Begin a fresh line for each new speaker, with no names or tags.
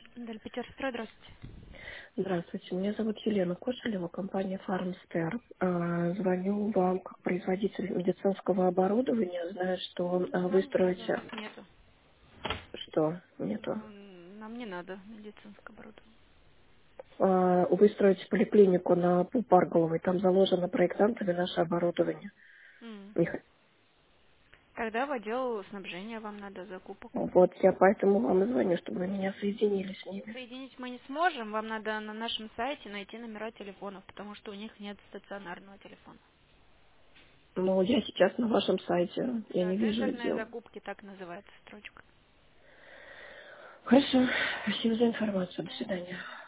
Дальпетерстрой, здравствуйте.
Здравствуйте, меня зовут Елена Кошелева, компания Фармстер. Звоню вам как производитель медицинского оборудования. Знаю, что вы
Нам нет, у
строите...
нас нету.
Что? Нету.
Нам не надо медицинское оборудование.
Вы строите поликлинику на Парголовой. Там заложено проектантами наше оборудование.
М.
Не х-
Тогда в отдел снабжения вам надо закупок.
Вот я поэтому вам и звоню, чтобы вы меня соединили с ними.
Соединить мы не сможем, вам надо на нашем сайте найти номера телефонов, потому что у них нет стационарного телефона.
Ну, я сейчас на вашем сайте. Я
Да,
не вижу
тендерные
отдел.
закупки, так называется строчка.
Хорошо. Спасибо за информацию. До свидания.